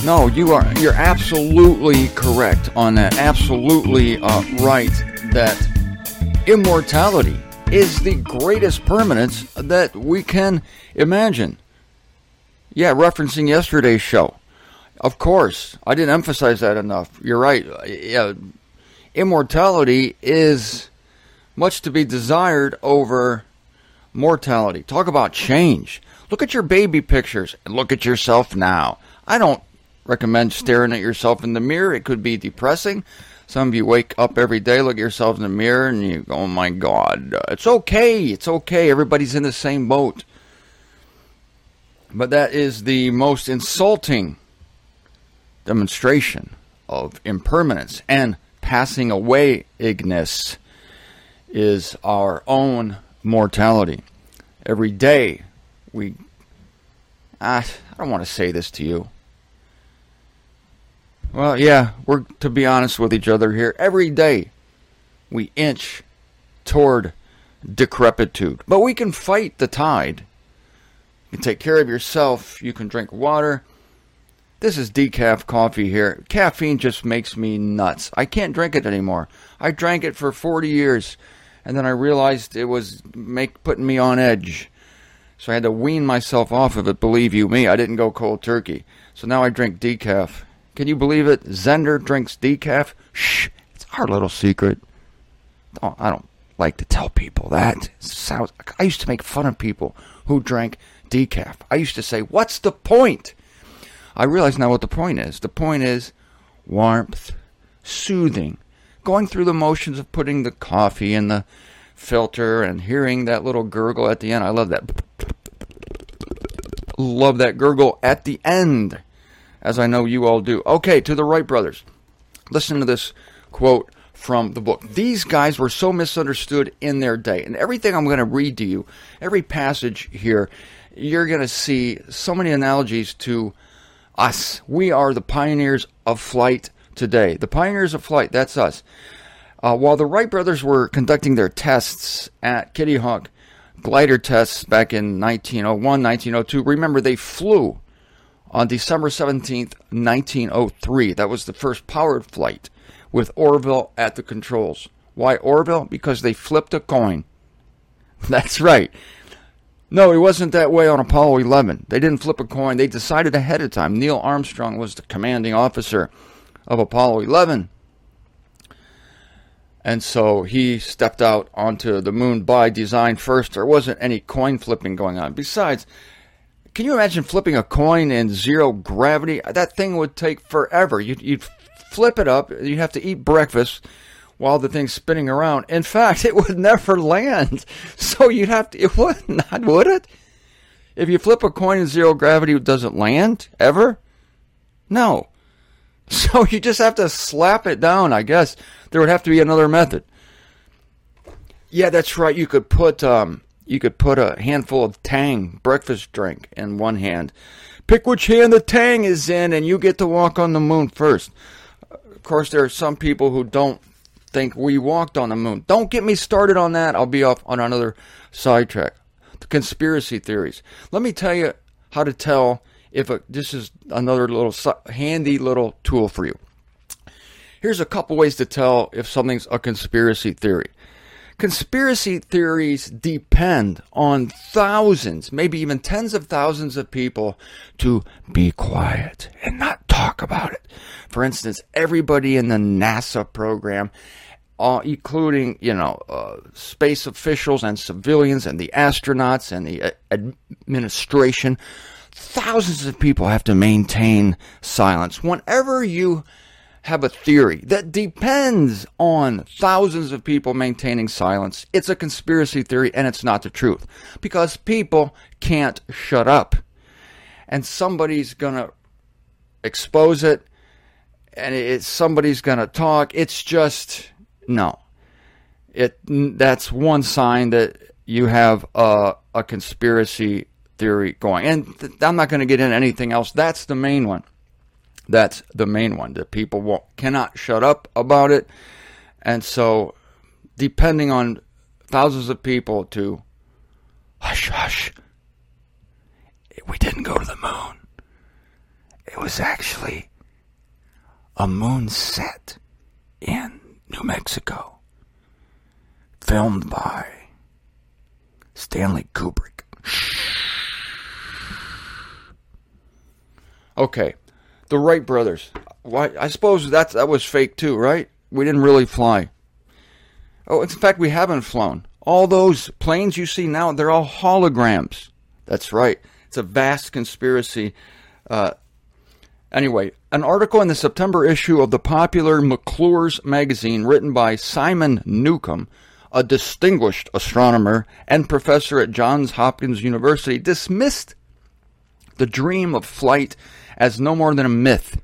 No, you're absolutely correct on that. Absolutely right that immortality is the greatest permanence that we can imagine. Yeah, referencing yesterday's show. Of course, I didn't emphasize that enough. You're right. Yeah, immortality is much to be desired over mortality. Talk about change. Look at your baby pictures and look at yourself now. I don't recommend staring at yourself in the mirror. It could be depressing. Some of you wake up every day, look at yourselves in the mirror, and you go, oh my God. It's okay. It's okay. Everybody's in the same boat. But that is the most insulting demonstration of impermanence and passing away ignis is our own mortality. Every day I don't want to say this to you. Well, yeah, we're to be honest with each other here. Every day we inch toward decrepitude. But we can fight the tide. You can take care of yourself. You can drink water. This is decaf coffee here. Caffeine just makes me nuts. I can't drink it anymore. I drank it for 40 years, and then I realized it was putting me on edge. So I had to wean myself off of it, believe you me. I didn't go cold turkey. So now I drink decaf. Can you believe it? Zender drinks decaf. Shh, it's our little secret. I don't like to tell people that. I used to make fun of people who drank decaf. I used to say, what's the point? I realize now what the point is. The point is warmth, soothing, going through the motions of putting the coffee in the filter and hearing that little gurgle at the end. I love that. Love that gurgle at the end, as I know you all do. Okay, to the Wright brothers. Listen to this quote from the book. These guys were so misunderstood in their day. And everything I'm going to read to you, every passage here, you're going to see so many analogies to us. We are the pioneers of flight today. The pioneers of flight, that's us. While the Wright brothers were conducting their tests at Kitty Hawk glider tests back in 1901, 1902, remember they flew on December 17th, 1903. That was the first powered flight with Orville at the controls. Why Orville? Because they flipped a coin. That's right. No, it wasn't that way on Apollo 11. They didn't flip a coin. They decided ahead of time. Neil Armstrong was the commanding officer of Apollo 11. And so he stepped out onto the moon by design first. There wasn't any coin flipping going on. Besides, can you imagine flipping a coin in zero gravity? That thing would take forever. You'd flip it up. You'd have to eat breakfast while the thing's spinning around. In fact, it would never land. So you'd have to, it would not, would it? If you flip a coin in zero gravity, it doesn't land ever? No. So you just have to slap it down, I guess. There would have to be another method. Yeah, that's right. You could put a handful of Tang breakfast drink in one hand. Pick which hand the Tang is in, and you get to walk on the moon first. Of course, there are some people who don't think we walked on the moon. Don't get me started on that. I'll be off on another sidetrack. The conspiracy theories. Let me tell you how to tell this is another little handy little tool for you. Here's a couple ways to tell if something's a conspiracy theory. Conspiracy theories depend on thousands, maybe even tens of thousands of people to be quiet and not talk about it. For instance, everybody in the NASA program, including, space officials and civilians and the astronauts and the administration, thousands of people have to maintain silence. Whenever you have a theory that depends on thousands of people maintaining silence, it's a conspiracy theory and it's not the truth. Because people can't shut up. And somebody's going to expose it, and somebody's going to talk. It's just, no. That's one sign that you have a conspiracy theory going. And I'm not going to get into anything else. That's the main one. That's the main one, that people cannot shut up about it. And so, depending on thousands of people to hush, hush, we didn't go to the moon. It was actually a moon set in New Mexico, filmed by Stanley Kubrick. Okay, the Wright brothers. Why? I suppose that was fake too, right? We didn't really fly. Oh, in fact, we haven't flown. All those planes you see now, they're all holograms. That's right. It's a vast conspiracy. Anyway, an article in the September issue of the popular McClure's magazine written by Simon Newcomb, a distinguished astronomer and professor at Johns Hopkins University, dismissed the dream of flight as no more than a myth.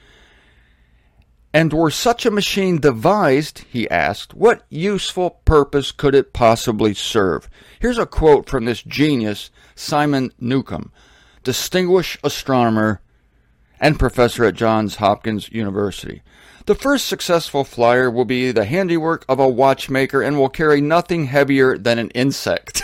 And were such a machine devised, he asked, what useful purpose could it possibly serve? Here's a quote from this genius, Simon Newcomb, distinguished astronomer and professor at Johns Hopkins University. The first successful flyer will be the handiwork of a watchmaker and will carry nothing heavier than an insect.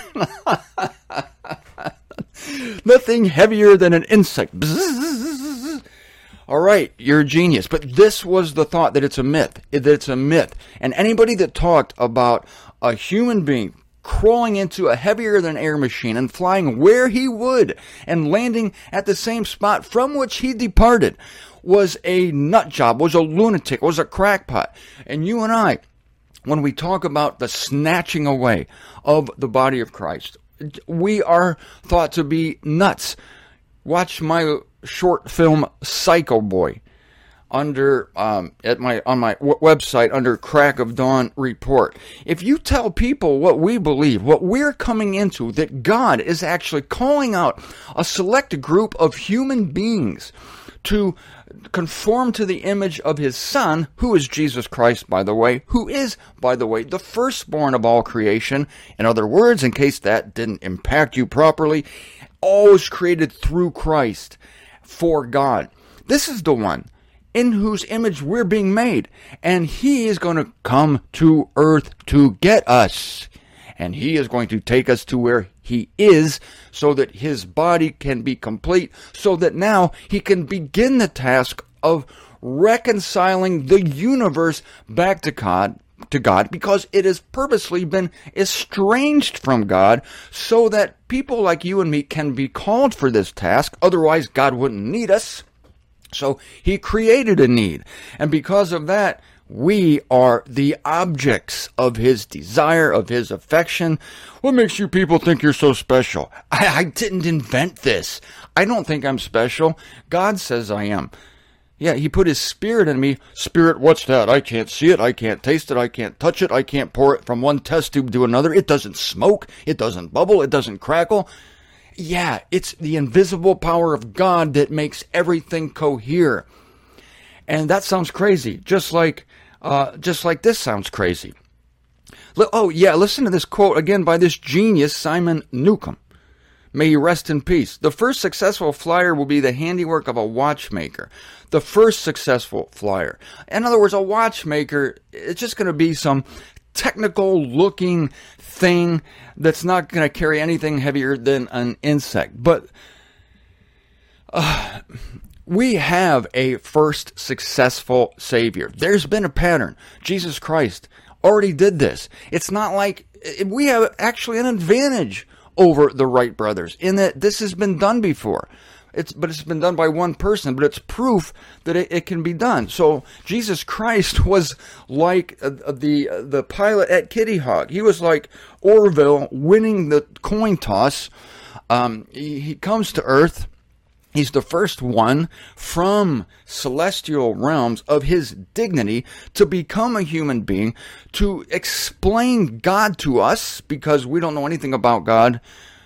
Nothing heavier than an insect. Bzzz. All right, you're a genius. But this was the thought, that it's a myth. That it's a myth. And anybody that talked about a human being crawling into a heavier-than-air machine and flying where he would and landing at the same spot from which he departed was a nut job, was a lunatic, was a crackpot. And you and I, when we talk about the snatching away of the body of Christ, we are thought to be nuts. Watch my short film Psycho Boy under on my website under Crack of Dawn Report. If you tell people what we believe, what we're coming into, that God is actually calling out a select group of human beings to conform to the image of his Son, who is Jesus Christ, by the way, who is, by the way, the firstborn of all creation. In other words, in case that didn't impact you properly, all was created through Christ for God. This is the one in whose image we're being made, and he is going to come to earth to get us, and he is going to take us to where he is so that his body can be complete, so that now he can begin the task of reconciling the universe back to God, because it has purposely been estranged from God, so that people like you and me can be called for this task. Otherwise, God wouldn't need us. So he created a need. And because of that, we are the objects of his desire, of his affection. What makes you people think you're so special? I didn't invent this. I don't think I'm special. God says I am. Yeah, he put his spirit in me. Spirit, what's that? I can't see it. I can't taste it. I can't touch it. I can't pour it from one test tube to another. It doesn't smoke. It doesn't bubble. It doesn't crackle. Yeah, it's the invisible power of God that makes everything cohere. And that sounds crazy, just like this sounds crazy. Oh, yeah, listen to this quote again by this genius, Simon Newcomb. May he rest in peace. The first successful flyer will be the handiwork of a watchmaker. The first successful flyer. In other words, a watchmaker, it's just going to be some technical-looking thing that's not going to carry anything heavier than an insect. But we have a first successful Savior. There's been a pattern. Jesus Christ already did this. It's not like we have actually an advantage over the Wright brothers in that this has been done before. But it's been done by one person, but it's proof that it can be done. So Jesus Christ was like the pilot at Kitty Hawk. He was like Orville winning the coin toss. He comes to Earth. He's the first one from celestial realms of his dignity to become a human being, to explain God to us, because we don't know anything about God.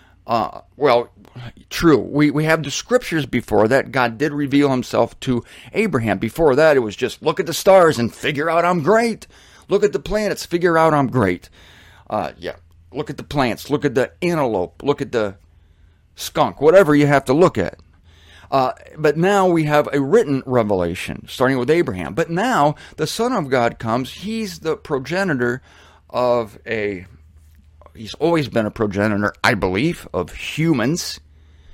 True. We have the scriptures before that. God did reveal himself to Abraham. Before that, it was just look at the stars and figure out I'm great. Look at the planets, figure out I'm great. Look at the plants, look at the antelope, look at the skunk, whatever you have to look at. But now we have a written revelation, starting with Abraham. But now the Son of God comes. He's the progenitor of he's always been a progenitor, I believe, of humans.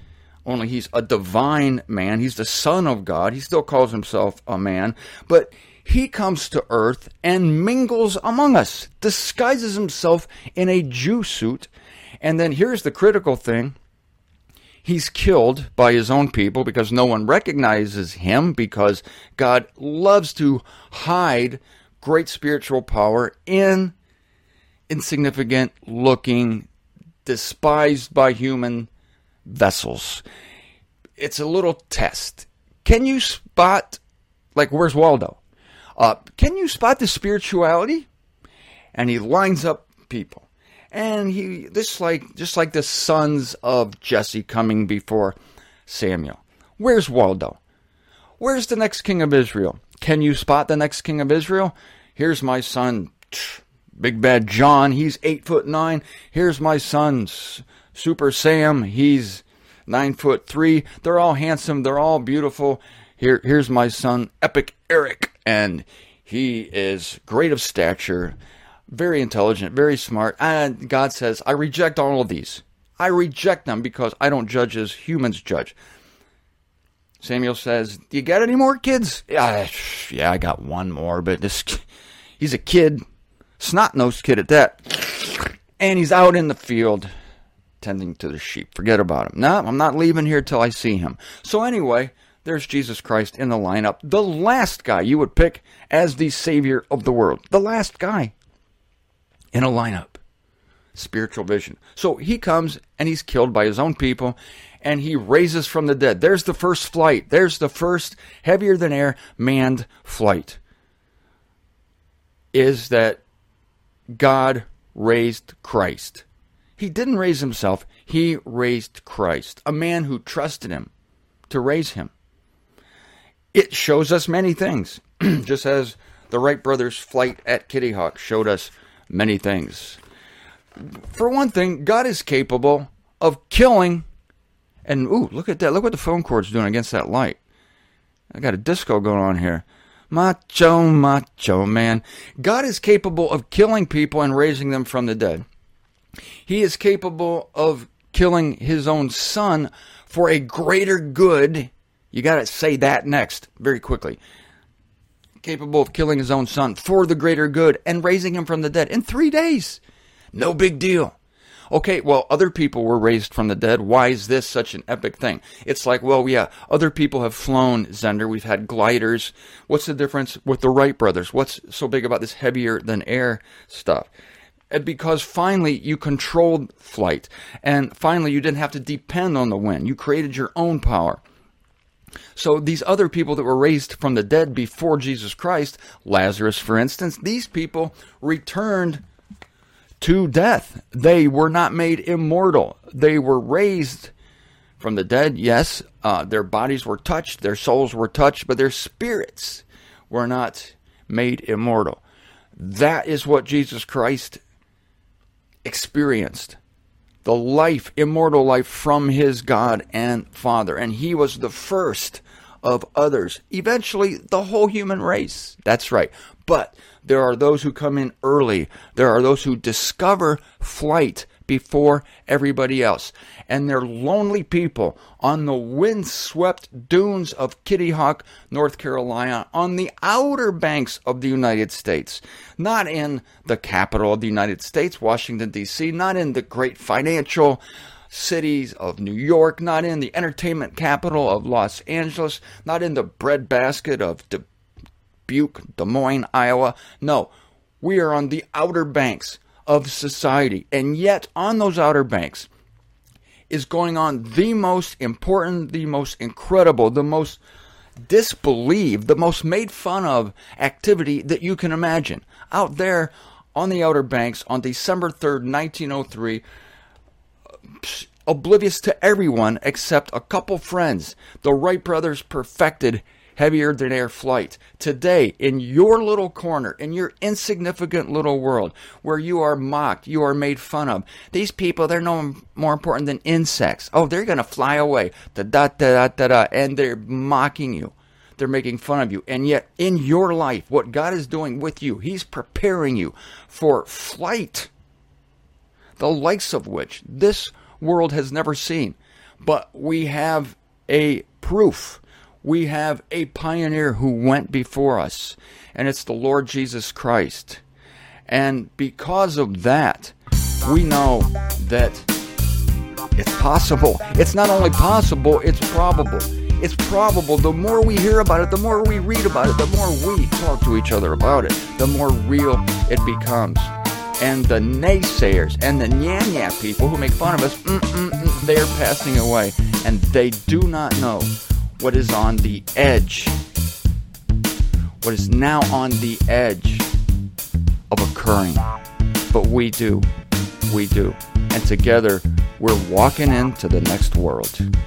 only he's a divine man. He's the Son of God. He still calls himself a man. But he comes to earth and mingles among us, disguises himself in a Jew suit. And then here's the critical thing. He's killed by his own people because no one recognizes him, because God loves to hide great spiritual power in insignificant looking, despised by human vessels. It's a little test. Can you spot, like, where's Waldo? Can you spot the spirituality? And he lines up people. And just like the sons of Jesse coming before Samuel. Where's Waldo? Where's the next king of Israel? Can you spot the next king of Israel? Here's my son, Big Bad John. He's 8'9". Here's my son, Super Sam. He's 9'3". They're all handsome. They're all beautiful. Here's my son, Epic Eric, and he is great of stature, very intelligent, very smart. And God says, I reject all of these. I reject them because I don't judge as humans judge. Samuel says, do you got any more kids? Yeah, I got one more, but he's a kid, snot-nosed kid at that. And he's out in the field tending to the sheep. Forget about him. No, I'm not leaving here till I see him. So anyway, there's Jesus Christ in the lineup. The last guy you would pick as the Savior of the world. The last guy in a lineup. Spiritual vision. So he comes and he's killed by his own people and he raises from the dead. There's the first flight. There's the first heavier than air manned flight. Is that God raised Christ. He didn't raise himself. He raised Christ. A man who trusted him to raise him. It shows us many things. Just as the Wright brothers' flight at Kitty Hawk showed us many things. For one thing, God is capable of killing. And, ooh, look at that. Look what the phone cord's doing against that light. I got a disco going on here. Macho, macho man. God is capable of killing people and raising them from the dead. He is capable of killing his own son for a greater good. You got to say that next, very quickly. Capable of killing his own son for the greater good and raising him from the dead in 3 days. No big deal. Okay, well, other people were raised from the dead. Why is this such an epic thing? It's like, well, yeah, other people have flown, Zender. We've had gliders. What's the difference with the Wright brothers? What's so big about this heavier than air stuff? And because finally you controlled flight. And finally you didn't have to depend on the wind. You created your own power. So these other people that were raised from the dead before Jesus Christ, Lazarus, for instance, these people returned to death. They were not made immortal. They were raised from the dead, yes. Their bodies were touched, their souls were touched, but their spirits were not made immortal. That is what Jesus Christ experienced. The life, immortal life from his God and Father. And he was the first of others. Eventually, the whole human race. That's right. But there are those who come in early. There are those who discover flight before everybody else. And they're lonely people on the windswept dunes of Kitty Hawk, North Carolina, on the outer banks of the United States. Not in the capital of the United States, Washington, D.C., not in the great financial cities of New York, not in the entertainment capital of Los Angeles, not in the breadbasket of Dubuque, Des Moines, Iowa. No, we are on the outer banks of society. And yet, on those outer banks is going on the most important, the most incredible, the most disbelieved, the most made fun of activity that you can imagine. Out there on the Outer Banks on December 3rd, 1903, oblivious to everyone except a couple friends, the Wright brothers perfected heavier than air flight. Today, in your little corner, in your insignificant little world, where you are mocked, you are made fun of. These people, they're no more important than insects. Oh, they're going to fly away. Da-da-da-da-da-da. And they're mocking you. They're making fun of you. And yet, in your life, what God is doing with you, He's preparing you for flight, the likes of which this world has never seen. But we have a proof. We have a pioneer who went before us, and it's the Lord Jesus Christ. And because of that, we know that it's possible. It's not only possible, it's probable. It's probable. The more we hear about it, the more we read about it, the more we talk to each other about it, the more real it becomes. And the naysayers and the nya people who make fun of us, they are passing away. And they do not know what is on the edge, what is now on the edge of occurring. But we do. And together, we're walking into the next world.